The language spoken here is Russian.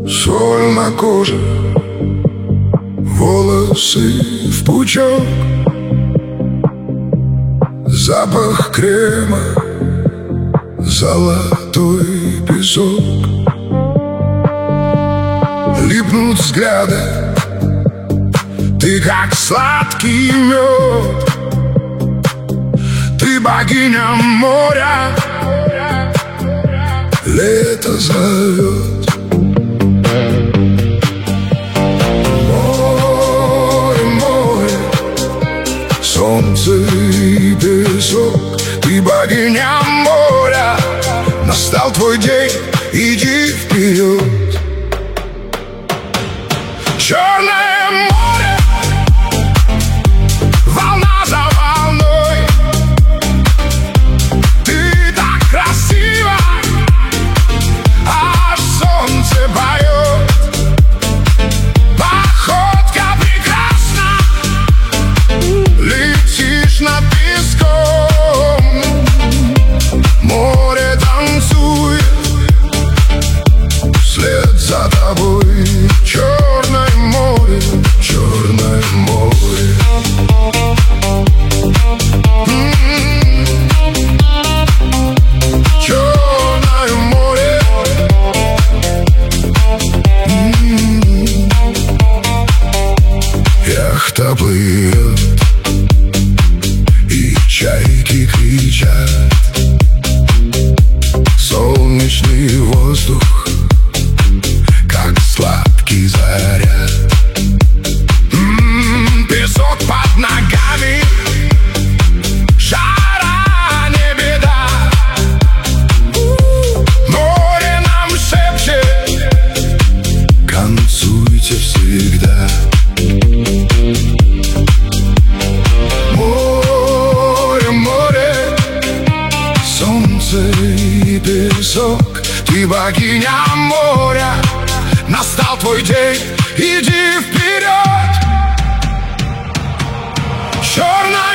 Соль на коже, волосы в пучок, запах крема, золотой песок. Липнут взгляды, ты как сладкий мед, ты богиня моря, лето зовет. Море, море, солнце и песок, ты богиня моря, настал твой день, иди вперед. Черное море, волна за волной, ты так красива, аж солнце поет. Походка прекрасна, летишь над песком, море танцует вслед за тобой. Черное море, черное море. Черное море. Яхта плывет, и чайки кричат. Солнечный воздух, как сладкий заряд. Песок под ногами, жара не беда. Море нам шепчет, танцуйте всегда. Море, море, солнце и песок, ты богиня моря, настал твой день, иди вперед. Черная